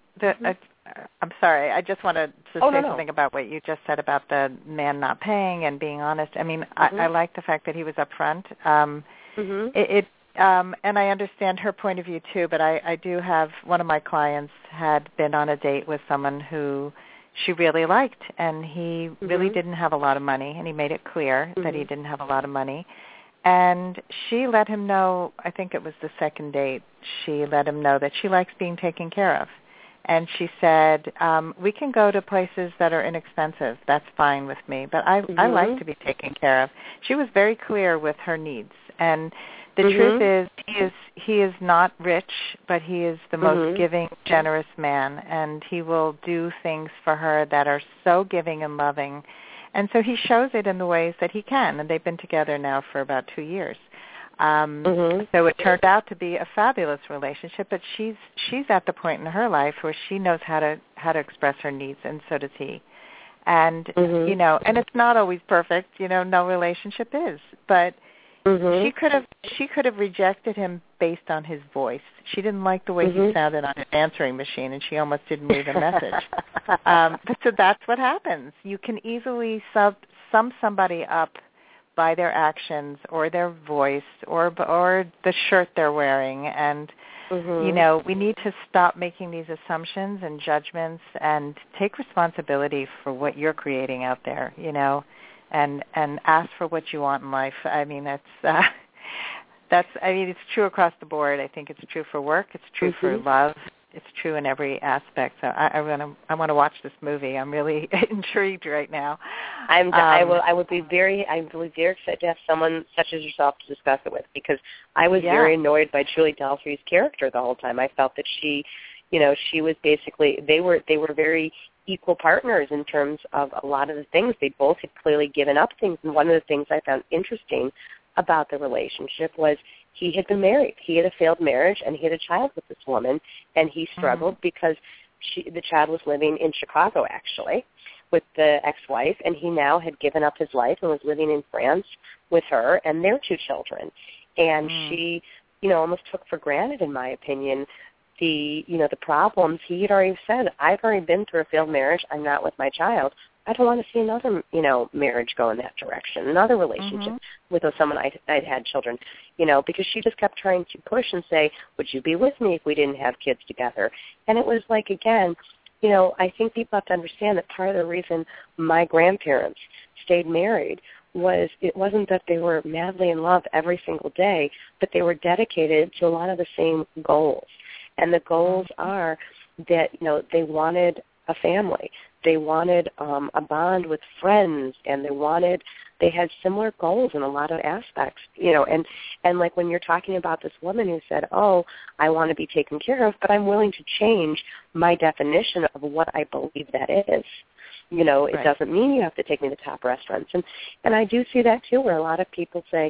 I'm sorry, I just wanted to say something about what you just said about the man not paying and being honest. I mean, I like the fact that he was upfront. And I understand her point of view too, but I do have, one of my clients had been on a date with someone who she really liked, and he really didn't have a lot of money, and he made it clear that he didn't have a lot of money. And she let him know, I think it was the second date, she let him know that she likes being taken care of. And she said, we can go to places that are inexpensive. That's fine with me. But I like to be taken care of. She was very clear with her needs. And the truth is, he is not rich, but he is the most giving, generous man. And he will do things for her that are so giving and loving. And so he shows it in the ways that he can. And they've been together now for about 2 years. So it turned out to be a fabulous relationship, but she's at the point in her life where she knows how to express her needs, and so does he. And you know, and it's not always perfect, you know, no relationship is, but she could have rejected him based on his voice. She didn't like the way he sounded on his answering machine, and she almost didn't leave a message. But so that's what happens. You can easily sum somebody up by their actions or their voice or the shirt they're wearing. And, you know, we need to stop making these assumptions and judgments and take responsibility for what you're creating out there, you know, and ask for what you want in life. I mean, I mean, it's true across the board. I think it's true for work. It's true for love. It's true in every aspect. So I want to watch this movie. I'm really intrigued right now. I would be very excited to have someone such as yourself to discuss it with, because I was very annoyed by Julie Delpy's character the whole time. I felt that she was basically, they were very equal partners in terms of a lot of the things. They both had clearly given up things, and one of the things I found interesting about the relationship was he had been married. He had a failed marriage, and he had a child with this woman, and he struggled because the child was living in Chicago, actually, with the ex-wife, and he now had given up his life and was living in France with her and their 2 children. And she, you know, almost took for granted, in my opinion, the problems. He had already said, I've already been through a failed marriage. I'm not with my child. I don't want to see another, you know, marriage go in that direction, another relationship with someone I'd had children, you know, because she just kept trying to push and say, would you be with me if we didn't have kids together? And it was like, again, I think people have to understand that part of the reason my grandparents stayed married was it wasn't that they were madly in love every single day, but they were dedicated to a lot of the same goals. And the goals are that, they wanted a family. They wanted a bond with friends, and they had similar goals in a lot of aspects, and like when you're talking about this woman who said, oh, I want to be taken care of, but I'm willing to change my definition of what I believe that is. It doesn't mean you have to take me to top restaurants. And I do see that too, where a lot of people say,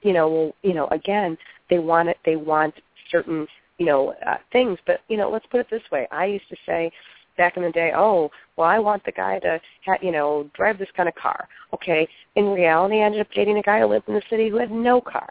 again, they want certain, things. But, let's put it this way. I used to say back in the day, oh, well, I want the guy to, drive this kind of car. Okay. In reality, I ended up dating a guy who lived in the city who had no car.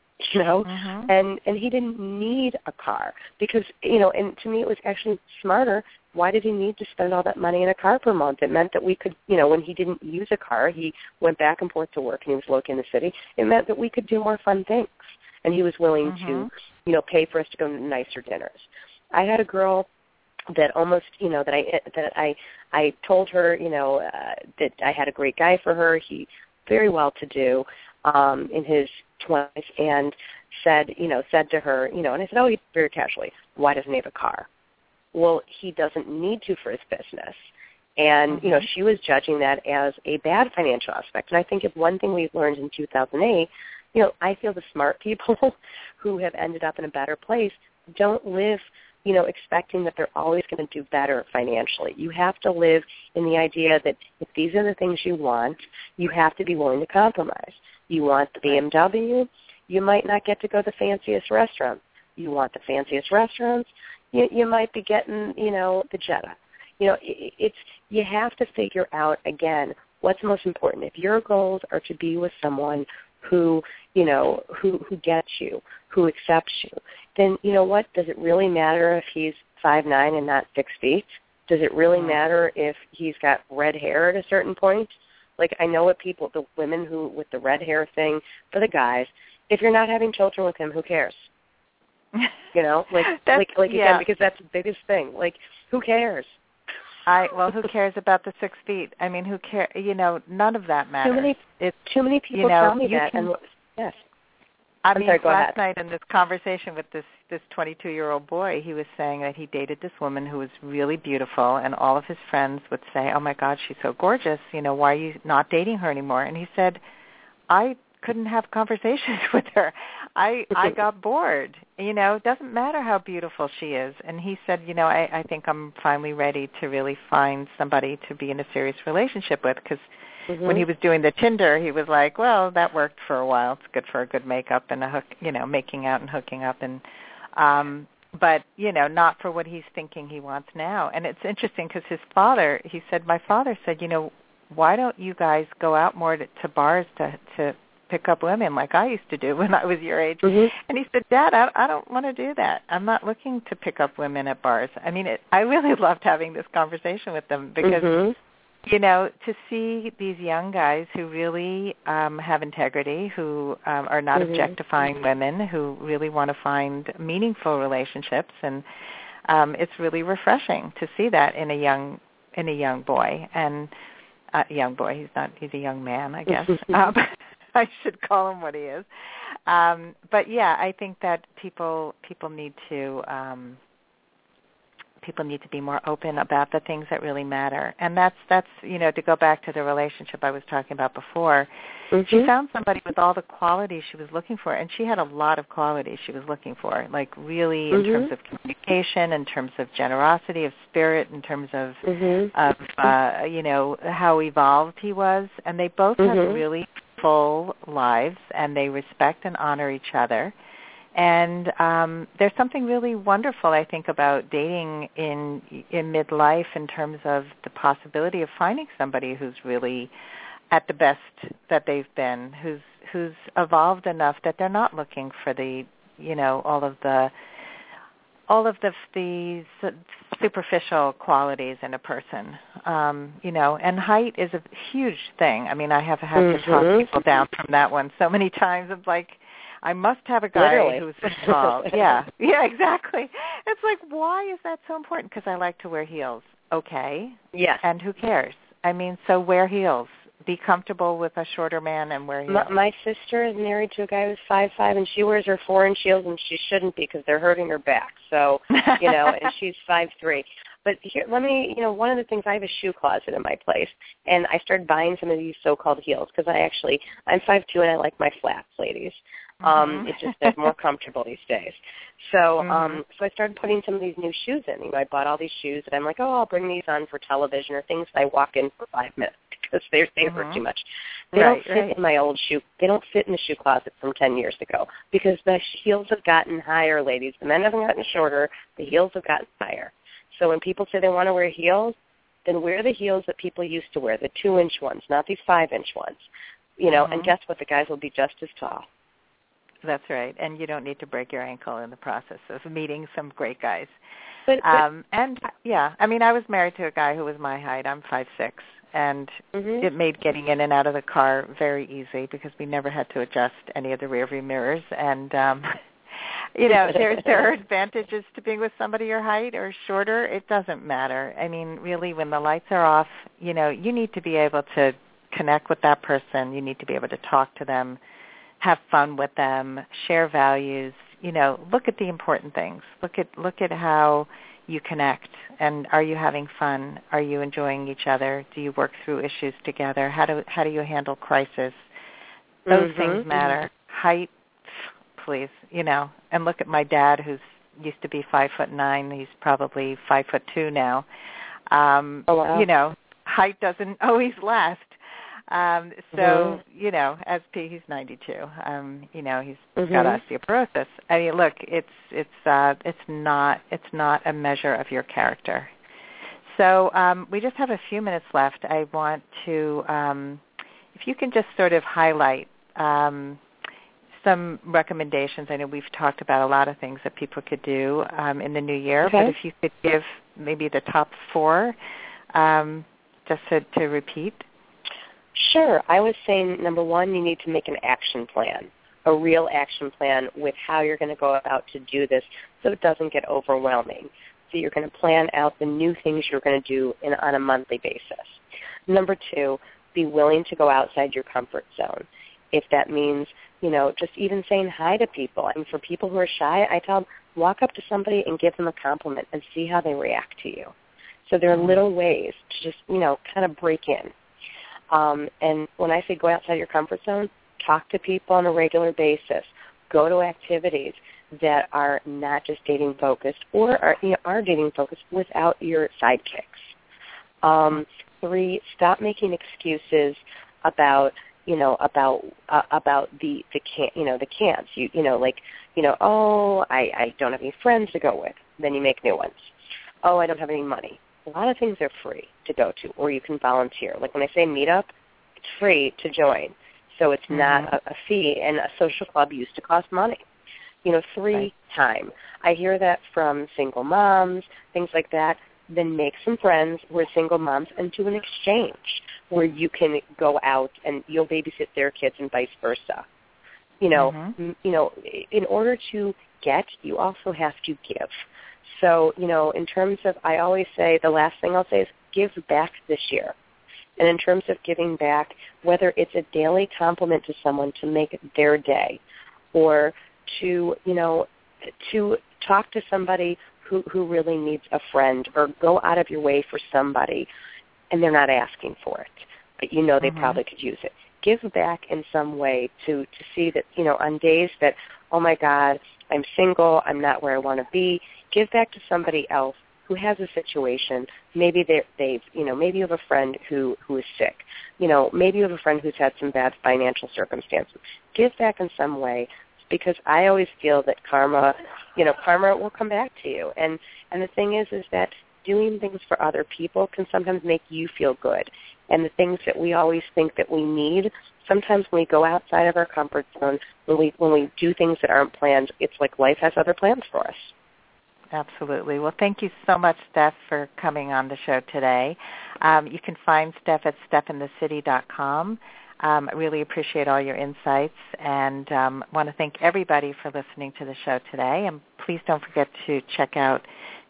And he didn't need a car because, and to me it was actually smarter. Why did he need to spend all that money in a car per month? It meant that we could, when he didn't use a car, he went back and forth to work and he was located in the city. It meant that we could do more fun things. And he was willing to, pay for us to go to nicer dinners. I had a girl that almost, that I told her, that I had a great guy for her. He very well to do in his 20s, and said to her, and I said, oh, he very casually, why doesn't he have a car? Well, he doesn't need to for his business. And, she was judging that as a bad financial aspect. And I think if one thing we've learned in 2008, I feel the smart people who have ended up in a better place don't live, expecting that they're always going to do better financially. You have to live in the idea that if these are the things you want, you have to be willing to compromise. You want the BMW, you might not get to go to the fanciest restaurant. You want the fanciest restaurants, you might be getting, the Jetta. You have to figure out, again, what's most important. If your goals are to be with someone who, who gets you, who accepts you, then you know what? Does it really matter if he's 5'9" and not 6 feet? Does it really matter if he's got red hair at a certain point? Like I know what people, the women who with the red hair thing for the guys. If you're not having children with him, who cares? Again, because that's the biggest thing. Like, who cares? Who cares about the 6 feet? I mean, who cares? None of that matters. Too many people tell me that. Yes. Last night in this conversation with this 22-year-old boy, he was saying that he dated this woman who was really beautiful, and all of his friends would say, oh, my God, she's so gorgeous. Why are you not dating her anymore? And he said, I couldn't have conversations with her. I got bored. It doesn't matter how beautiful she is. And he said, I think I'm finally ready to really find somebody to be in a serious relationship with, because when he was doing the Tinder, he was like, well, that worked for a while. It's good for a good makeup and a hook, making out and hooking up, and but not for what he's thinking he wants now. And it's interesting because my father said, why don't you guys go out more to bars to pick up women like I used to do when I was your age? And he said, Dad, I don't want to do that. I'm not looking to pick up women at bars. I mean, I really loved having this conversation with them because to see these young guys who really have integrity, who are not objectifying women, who really want to find meaningful relationships, and it's really refreshing to see that in a young boy. And he's a young man, I guess. I should call him what he is. But yeah, I think that people need to be more open about the things that really matter. And that's to go back to the relationship I was talking about before. She found somebody with all the qualities she was looking for, and she had a lot of qualities she was looking for, like really in terms of communication, in terms of generosity of spirit, in terms of how evolved he was. And they both have really full lives, and they respect and honor each other. And there's something really wonderful, I think, about dating in midlife in terms of the possibility of finding somebody who's really at the best that they've been, who's evolved enough that they're not looking for the all of the superficial qualities in a person, and height is a huge thing. I mean, I have had to talk people down from that one so many times. Of like, I must have a guy who's tall. Yeah, exactly. It's like, why is that so important? Because I like to wear heels. okay. Yes. And who cares? I mean, so wear heels. Be comfortable with a shorter man and wear heels. My sister is married to a guy who's 5'5", and she wears her 4-inch heels, and she shouldn't because they're hurting her back. So, and she's 5'3". But here, one of the things, I have a shoe closet in my place, and I started buying some of these so-called heels because I'm 5'2", and I like my flats, ladies. It's just they're more comfortable these days. So so I started putting some of these new shoes in. I bought all these shoes, and I'm like, I'll bring these on for television or things that I walk in for 5 minutes because they hurt too much. They don't fit in my old shoe. They don't fit in the shoe closet from 10 years ago because the heels have gotten higher, ladies. The men haven't gotten shorter. The heels have gotten higher. So when people say they want to wear heels, then wear the heels that people used to wear, the 2-inch ones, not these 5-inch ones. And guess what? The guys will be just as tall. That's right. And you don't need to break your ankle in the process of meeting some great guys. But I was married to a guy who was my height. I'm 5'6", and it made getting in and out of the car very easy because we never had to adjust any of the rearview mirrors. And there are advantages to being with somebody your height or shorter. It doesn't matter. I mean, really, when the lights are off, you need to be able to connect with that person. You need to be able to talk to them, have fun with them, share values. Look at the important things. Look at how you connect, and are you having fun? Are you enjoying each other? Do you work through issues together? How do you handle crisis? Those things matter. Height, please, and look at my dad, who's used to be 5'9". He's probably 5'2" now. Height doesn't always last. As he's 92, he's got osteoporosis. I mean, look, it's not a measure of your character. So we just have a few minutes left. I want to, if you can just sort of highlight some recommendations. I know we've talked about a lot of things that people could do in the new year, but if you could give maybe the top 4, just to repeat. Sure. I was saying, number 1, you need to make an action plan, a real action plan with how you're going to go about to do this so it doesn't get overwhelming. So you're going to plan out the new things you're going to do on a monthly basis. Number 2, be willing to go outside your comfort zone. If that means, just even saying hi to people. And for people who are shy, I tell them, walk up to somebody and give them a compliment and see how they react to you. So there are little ways to just, kind of break in. And when I say go outside your comfort zone, talk to people on a regular basis. Go to activities that are not just dating focused or are dating focused without your sidekicks. 3, stop making excuses about the can'ts. I don't have any friends to go with. Then you make new ones. I don't have any money. A lot of things are free to go to, or you can volunteer. Like when I say meetup, it's free to join. So it's not a fee, and a social club used to cost money. 3, time. I hear that from single moms, things like that. Then make some friends who are single moms and do an exchange where you can go out and you'll babysit their kids and vice versa. In order to get, you also have to give. So, in terms of, I always say, the last thing I'll say is give back this year. And in terms of giving back, whether it's a daily compliment to someone to make their day, or to talk to somebody who really needs a friend, or go out of your way for somebody, and they're not asking for it, but they probably could use it. Give back in some way to see that, on days that, oh my God, I'm single, I'm not where I want to be, give back to somebody else who has a situation. Maybe maybe you have a friend who is sick. Maybe you have a friend who's had some bad financial circumstances. Give back in some way, because I always feel that karma will come back to you. And the thing is that doing things for other people can sometimes make you feel good. And the things that we always think that we need, sometimes when we go outside of our comfort zone, when we do things that aren't planned, it's like life has other plans for us. Absolutely. Well, thank you so much, Steph, for coming on the show today. You can find Steph at stephintthecity.com. I really appreciate all your insights, and want to thank everybody for listening to the show today. And please don't forget to check out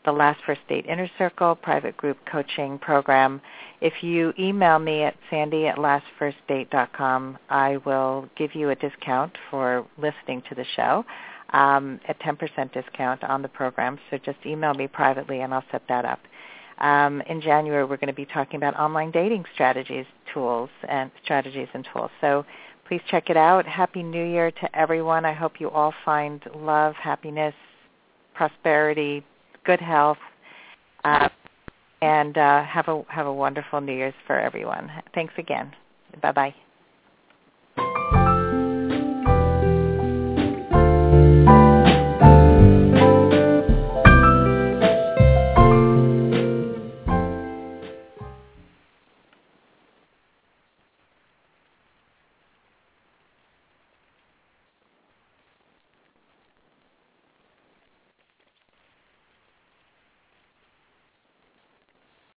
the Last First Date Inner Circle private group coaching program. If you email me at sandy@lastfirstdate.com, I will give you a discount for listening to the show, a 10% discount on the program. So just email me privately and I'll set that up. In January, we're going to be talking about online dating strategies and tools. So please check it out. Happy New Year to everyone. I hope you all find love, happiness, prosperity, good health, and have a wonderful New Year's for everyone. Thanks again. Bye-bye.